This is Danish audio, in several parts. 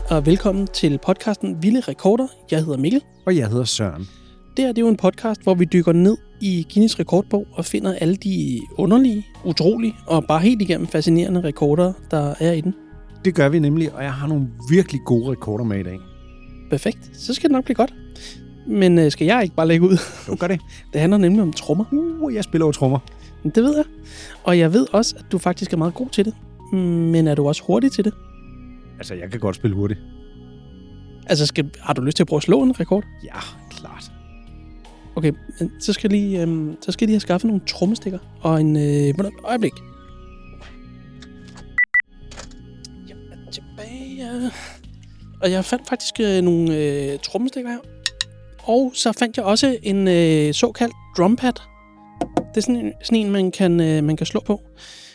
og velkommen til podcasten Vilde Rekorder. Jeg hedder Mikkel. Og jeg hedder Søren. Det er jo en podcast, hvor vi dykker ned i Guinness rekordbog og finder alle de underlige, utrolige og bare helt igennem fascinerende rekorder, der er i den. Det gør vi nemlig, og jeg har nogle virkelig gode rekorder med i dag. Perfekt. Så skal det nok blive godt. Men skal jeg ikke bare lægge ud? Jo, gør det. Det handler nemlig om trommer. Jeg spiller jo trommer. Det ved jeg. Og jeg ved også, at du faktisk er meget god til det. Men er du også hurtig til det? Altså, jeg kan godt spille hurtigt. Altså, har du lyst til at prøve at slå en rekord? Ja, klart. Okay, men så skal jeg lige have skaffet nogle trommestikker og en øjeblik. Jeg er tilbage. Og jeg fandt faktisk nogle trommestikker her. Og så fandt jeg også en såkaldt drumpad. Det er sådan en man kan slå på.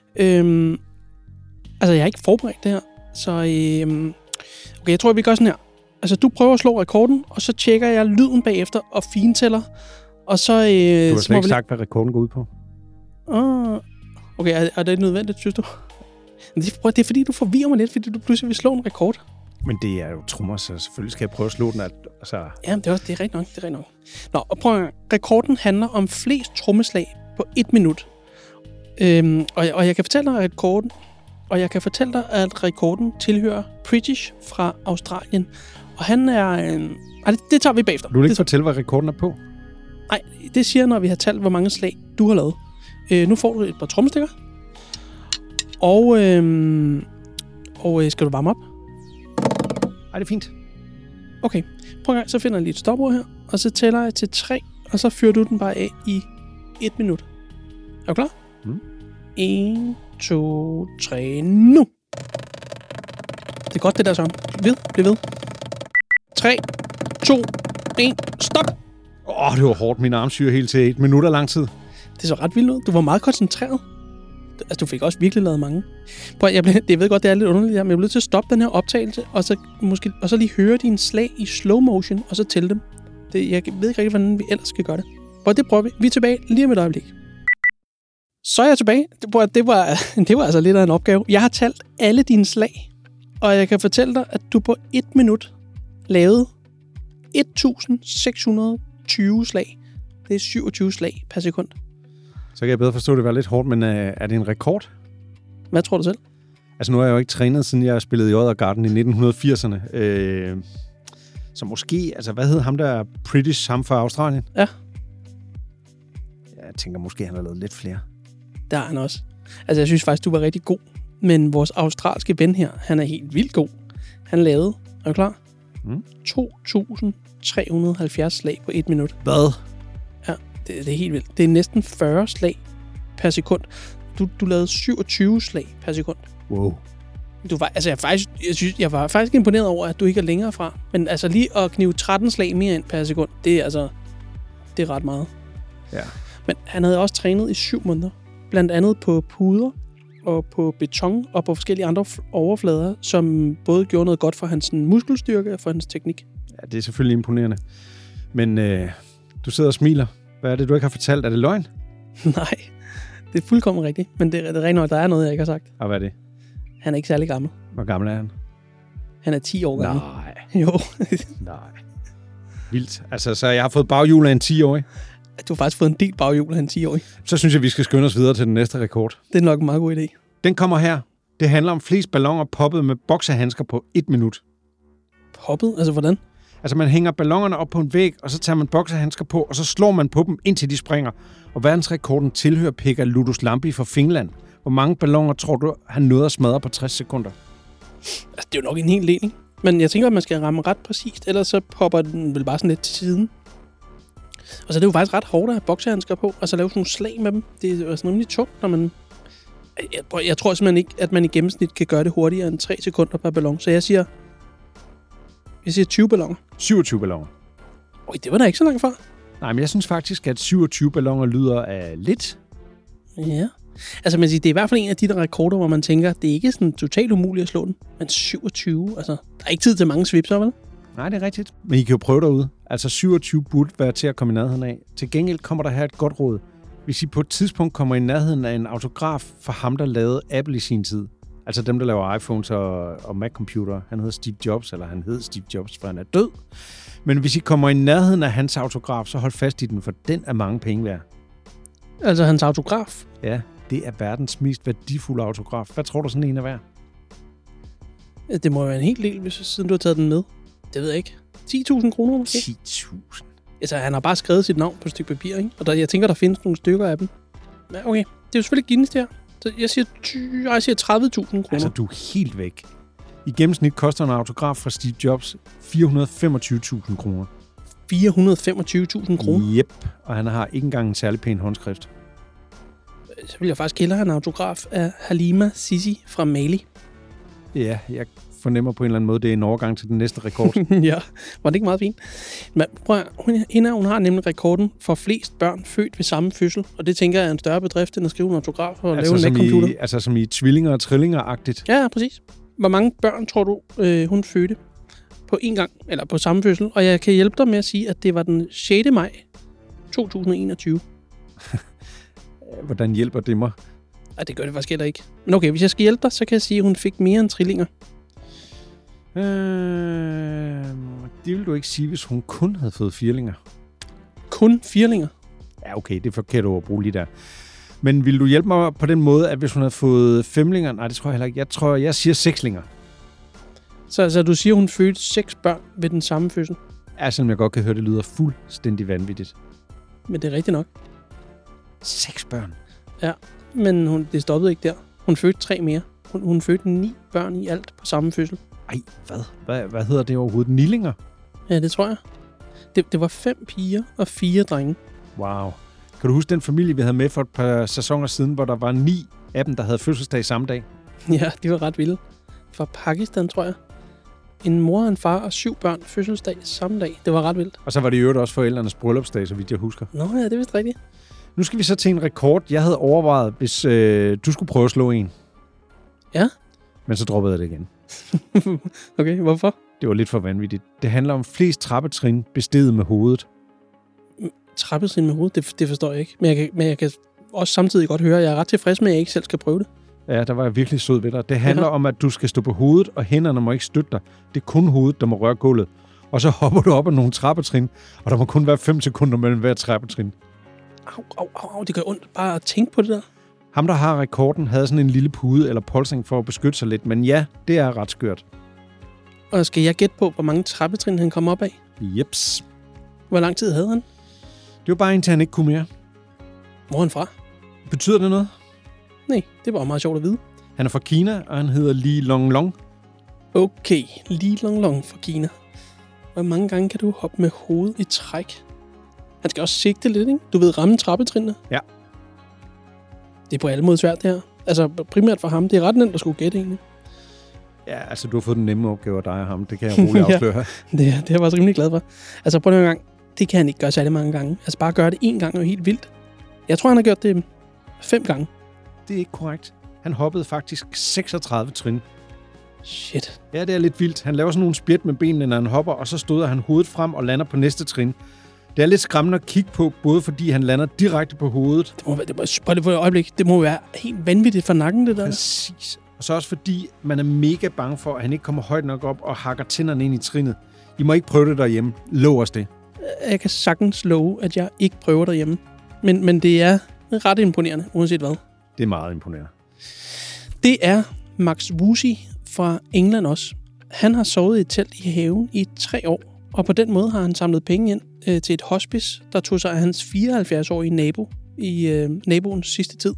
Altså, jeg har ikke forberedt det her. Så okay, jeg tror, vi gør sådan her. Altså, du prøver at slå rekorden, og så tjekker jeg lyden bagefter og fintæller. Og så... du har slet ikke sagt, hvad rekorden går ud på. Okay, er det nødvendigt, synes du? Det er fordi, du forvirrer mig lidt, fordi du pludselig vil slå en rekord. Men det er jo trommer, så selvfølgelig skal jeg prøve at slå den. Altså... Ja, det er rigtigt nok. Nå, og prøv at rekorden handler om flest trommeslag på 1 minut. Og jeg kan fortælle dig, at rekorden tilhører British fra Australien. Og han er... det tager vi bagefter. Du vil ikke fortælle, hvad rekorden er på? Nej, det siger, når vi har talt, hvor mange slag du har lavet. Nu får du et par trommestikker. Og skal du varme op? Ej, det er fint. Okay, prøv en gang, så finder jeg lige et stopord her. Og så tæller jeg til 3, og så fyrer du den bare af i 1 minut. Er du klar? 1, 2, 3, nu! Det er godt, det der, Søren. Bliv ved. 3, 2, 1, stop! Det var hårdt. Min arm syrer helt til 1 minut lang tid. Det så ret vildt ud. Du var meget koncentreret. Altså, du fik også virkelig lavet mange. Jeg ved godt, det er lidt underligt, men jeg blev nødt til at stoppe den her optagelse, og så lige høre dine slag i slow motion, og så tælle dem. Jeg ved ikke rigtig, hvordan vi ellers skal gøre det. Det prøver vi. Vi er tilbage lige om et øjeblik. Så er jeg tilbage. Det var altså lidt af en opgave. Jeg har talt alle dine slag, og jeg kan fortælle dig, at du på 1 minut lavede 1620 slag. Det er 27 slag per sekund. Så kan jeg bedre forstå, at det var lidt hårdt, men er det en rekord? Hvad tror du selv? Altså, nu har jeg jo ikke trænet, siden jeg spillede i Oddergarden i 1980'erne. Så måske, altså, hvad hed ham der? British, ham fra Australien? Ja. Jeg tænker, måske han har lavet lidt flere. Der er han også. Altså, jeg synes faktisk, du var rigtig god. Men vores australske ven her, han er helt vildt god. Han lavede, er du klar? 2.370 slag på 1 minut. Hvad? Ja, det er helt vildt. Det er næsten 40 slag per sekund. Du lavede 27 slag per sekund. Wow. Jeg var faktisk imponeret over, at du ikke er længere fra. Men altså lige at knive 13 slag mere ind per sekund, det er ret meget. Ja. Men han havde også trænet i 7 måneder. Blandt andet på puder og på beton og på forskellige andre overflader, som både gjorde noget godt for hans muskelstyrke og for hans teknik. Ja, det er selvfølgelig imponerende. Men du sidder og smiler. Hvad er det, du ikke har fortalt? Er det løgn? Nej, det er fuldkommen rigtigt. Men det er rent nok, der er noget, jeg ikke har sagt. Og hvad er det? Han er ikke særlig gammel. Hvor gammel er han? Han er 10 år gammel. Nej. Jo. Nej. Vildt. Altså, så jeg har fået baghjul af en 10-årig. Du har faktisk fået en del baghjul af en 10-årig. Så synes jeg, vi skal skynde os videre til den næste rekord. Det er nok en meget god idé. Den kommer her. Det handler om flest balloner poppet med boksehandsker på 1 minut. Poppet? Altså, hvordan? Altså, man hænger ballonerne op på en væg, og så tager man boksehandsker på, og så slår man på dem, indtil de springer. Og verdensrekorden tilhører Pekka Luotolampi fra Finland. Hvor mange balloner tror du, han nåede at smadre på 60 sekunder? Altså, det er jo nok en hel del, ikke? Men jeg tænker, at man skal ramme ret præcist, ellers så popper den vel bare sådan lidt til siden. Og så er det jo faktisk ret hårdt at have boksehandsker på, og så lave sådan nogle slag med dem. Det er jo sådan rimelig tungt, når man... Jeg tror simpelthen ikke, at man i gennemsnit kan gøre det hurtigere end 3 sekunder per ballon. Så jeg siger 20 balloner. 27 balloner. Det var da ikke så langt fra. Nej, men jeg synes faktisk, at 27 balloner lyder af lidt. Ja. Altså, man siger, det er i hvert fald en af de der rekorder, hvor man tænker, det er ikke sådan totalt umuligt at slå den. Men 27, altså, der er ikke tid til mange svipser, vel? Nej, det er rigtigt. Men I kan jo prøve derude. Altså 27 burde være til at komme i nærheden af. Til gengæld kommer der her et godt råd. Hvis I på et tidspunkt kommer i nærheden af en autograf for ham, der lavede Apple i sin tid, Altså dem, der laver iPhones og Mac-computere. Han hedder Steve Jobs, eller han hed Steve Jobs, for han er død. Men hvis I kommer i nærheden af hans autograf, så hold fast i den, for den er mange penge værd. Altså hans autograf? Ja, det er verdens mest værdifulde autograf. Hvad tror du sådan en er værd? Det må være en hel del, siden du har taget den med. Det ved jeg ikke. 10.000 kroner måske? 10.000? Altså, han har bare skrevet sit navn på et stykke papir, ikke? Og jeg tænker, der findes nogle stykker af dem. Men okay, det er jo selvfølgelig Guinness der. Så jeg siger 30.000 kroner. Altså, du er helt væk. I gennemsnit koster en autograf fra Steve Jobs 425.000 kroner. 425.000 kroner? Yep, og han har ikke engang en særlig pæn håndskrift. Så vil jeg faktisk hellere have en autograf af Halima Sisi fra Mali. Ja, jeg fornemmer på en eller anden måde, det er en overgang til den næste rekord. Ja, var det ikke meget fint? Men prøv at, hun har nemlig rekorden for flest børn født ved samme fødsel, og det tænker jeg er en større bedrift, end at skrive en autograf og altså lave en Mac-computer. Altså som i tvillinger og trillinger-agtigt? Ja, præcis. Hvor mange børn tror du, hun fødte på én gang, eller på samme fødsel? Og jeg kan hjælpe dig med at sige, at det var den 6. maj 2021. Hvordan hjælper det mig? Ej, det gør det faktisk heller ikke. Men okay, hvis jeg skal hjælpe dig, så kan jeg sige, at hun fik mere end trillinger. Det vil du ikke sige, hvis hun kun havde fået firlinger. Kun firlinger? Ja, okay, det er forkert at bruge lige der. Men vil du hjælpe mig på den måde, at hvis hun havde fået femlinger? Nej, det tror jeg heller ikke. Jeg siger sekslinger. Så altså, du siger, hun fødte 6 børn ved den samme fødsel? Ja, selvom jeg godt kan høre, det lyder fuldstændig vanvittigt. Men det er rigtigt nok. 6 børn? Ja, men det stoppede ikke der. Hun fødte 3 mere. Hun fødte 9 børn i alt på samme fødsel. Ej, hvad hedder det overhovedet? Nillinger? Ja, det tror jeg. Det var 5 piger og 4 drenge. Wow. Kan du huske den familie, vi havde med for et par sæsoner siden, hvor der var 9 af dem, der havde fødselsdag samme dag? Ja, de var ret vilde. Fra Pakistan, tror jeg. En mor, en far og 7 børn fødselsdag samme dag. Det var ret vildt. Og så var det i øvrigt også forældrenes bryllupsdag, så vidt jeg husker. Nå ja, det er vist rigtigt. Nu skal vi så til en rekord, jeg havde overvejet, hvis du skulle prøve at slå en. Ja? Men så droppede jeg det igen. Okay, hvorfor? Det var lidt for vanvittigt. Det handler om flest trappetrin besteget med hovedet. Trappetrin med hovedet? Det forstår jeg ikke. Men jeg kan også samtidig godt høre, at jeg er ret tilfreds med, at jeg ikke selv skal prøve det. Ja, der var jeg virkelig sød ved dig. Det handler om, at du skal stå på hovedet, og hænderne må ikke støtte dig. Det er kun hovedet, der må røre gulvet. Og så hopper du op ad nogle trappetrin, og der må kun være 5 sekunder mellem hver trappetrin. Au, det gør ondt bare at tænke på det der. Ham, der har rekorden, havde sådan en lille pude eller polstring for at beskytte sig lidt. Men ja, det er ret skørt. Og skal jeg gætte på, hvor mange trappetrin han kom op af? Jeps. Hvor lang tid havde han? Det var bare indtil han ikke kunne mere. Hvor er han fra? Betyder det noget? Nej, det var meget sjovt at vide. Han er fra Kina, og han hedder Li Long. Okay, Li Long fra Kina. Hvor mange gange kan du hoppe med hovedet i træk? Han skal også sigte lidt, ikke? Du ved, ramme trappetrinene. Ja. Det er på alle måder svært, det her. Altså, primært for ham. Det er ret nemt at skulle gætte, egentlig. Ja, altså, du har fået den nemme opgave af dig og ham. Det kan jeg roligt afsløre. Ja, det er jeg faktisk rimelig glad for. Altså, prøv en gang. Det kan han ikke gøre særlig mange gange. Altså, bare gøre det 1 gang er jo helt vildt. Jeg tror, han har gjort det 5 gange. Det er ikke korrekt. Han hoppede faktisk 36 trin. Shit. Ja, det er lidt vildt. Han laver sådan nogle spjæt med benene, når han hopper, og så støder han hovedet frem og lander på næste trin. Det er lidt skræmmende at kigge på, både fordi han lander direkte på hovedet. Det må være helt vanvittigt for nakken, det der. Præcis. Og så også fordi man er mega bange for, at han ikke kommer højt nok op og hakker tænderne ind i trinet. I må ikke prøve det derhjemme. Lov os det. Jeg kan sagtens love, at jeg ikke prøver derhjemme. Men det er ret imponerende, uanset hvad. Det er meget imponerende. Det er Max Wusi fra England også. Han har sovet i et telt i haven i 3 år, og på den måde har han samlet penge ind til et hospice, der tog sig af hans 74-årige nabo i naboens sidste tid.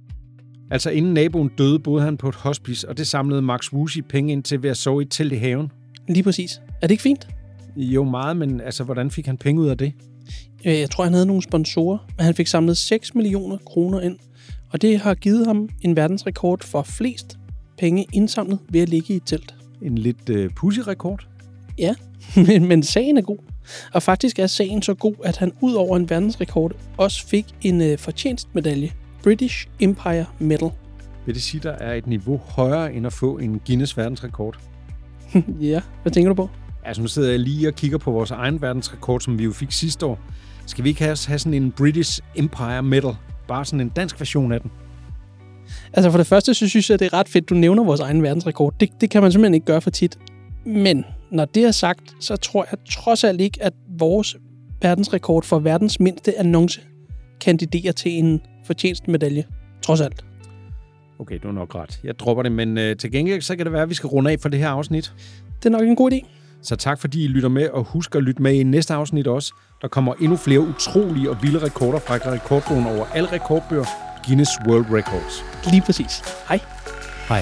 Altså inden naboen døde, boede han på et hospice, og det samlede Max Wusi penge ind til ved at sove i et telt i haven. Lige præcis. Er det ikke fint? Jo, meget, men altså, hvordan fik han penge ud af det? Jeg tror, han havde nogle sponsorer, men han fik samlet 6 millioner kroner ind, og det har givet ham en verdensrekord for flest penge indsamlet ved at ligge i et telt. En lidt pudsig rekord? Ja, men sagen er god. Og faktisk er sagen så god, at han ud over en verdensrekord også fik en fortjenstmedalje. British Empire Medal. Vil det sige, der er et niveau højere end at få en Guinness verdensrekord? Ja, hvad tænker du på? Altså nu sidder jeg lige og kigger på vores egen verdensrekord, som vi jo fik sidste år. Skal vi ikke have sådan en British Empire Medal? Bare sådan en dansk version af den? Altså for det første, så synes jeg, at det er ret fedt, du nævner vores egen verdensrekord. Det kan man simpelthen ikke gøre for tit. Men når det er sagt, så tror jeg trods alt ikke, at vores verdensrekord for verdens mindste annonce kandiderer til en fortjenstmedalje. Trods alt. Okay, du har nok ret. Jeg dropper det, men til gengæld så kan det være, at vi skal runde af for det her afsnit. Det er nok en god idé. Så tak fordi I lytter med, og husk at lytte med i næste afsnit også. Der kommer endnu flere utrolige og vilde rekorder fra rekordbogen over alle rekordbøger, Guinness World Records. Lige præcis. Hej. Hej.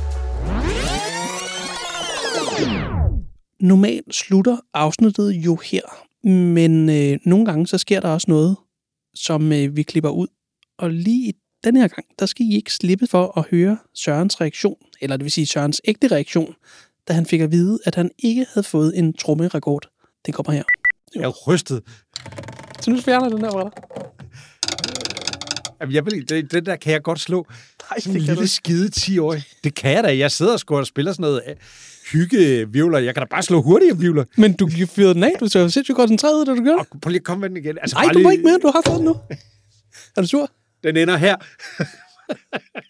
Normalt slutter afsnittet jo her, men nogle gange så sker der også noget, som vi klipper ud. Og lige i den her gang, der skal I ikke slippe for at høre Sørens reaktion, eller det vil sige Sørens ægte reaktion, da han fik at vide, at han ikke havde fået en trommerekord. Det kommer her. Jeg er rystet. Så nu fjerner den der fra dig. Jamen, den der kan jeg godt slå. Nej, sådan en lille skide 10-årig. Det kan jeg da. Jeg sidder og spiller sådan noget hyggevivler. Jeg kan da bare slå hurtige vivler. Men du fyrede den af. Du så sindssygt koncentreret ud, da du gjorde det. Prøv lige at komme med den igen. Altså, nej, du må ikke mere. Du har fået den nu. Er du sur? Den ender her.